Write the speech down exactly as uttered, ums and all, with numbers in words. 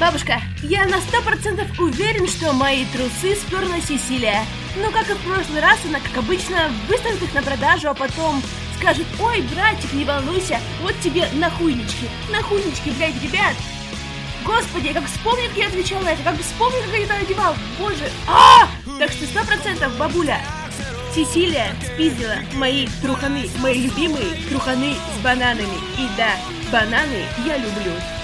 Бабушка, я на сто процентов уверен, что мои трусы сперла Сесилия. Но как и в прошлый раз, она, как обычно, выставит их на продажу, а потом скажет: ой, братик, не волнуйся, вот тебе нахуйнички. Нахуйнички, блядь, ребят. Господи, я как вспомню, как я отвечала на это, как вспомню, как я это одевал. Боже, а! Так что сто процентов, бабуля, Сесилия спиздила мои труханы, мои любимые труханы с бананами. И да, бананы я люблю.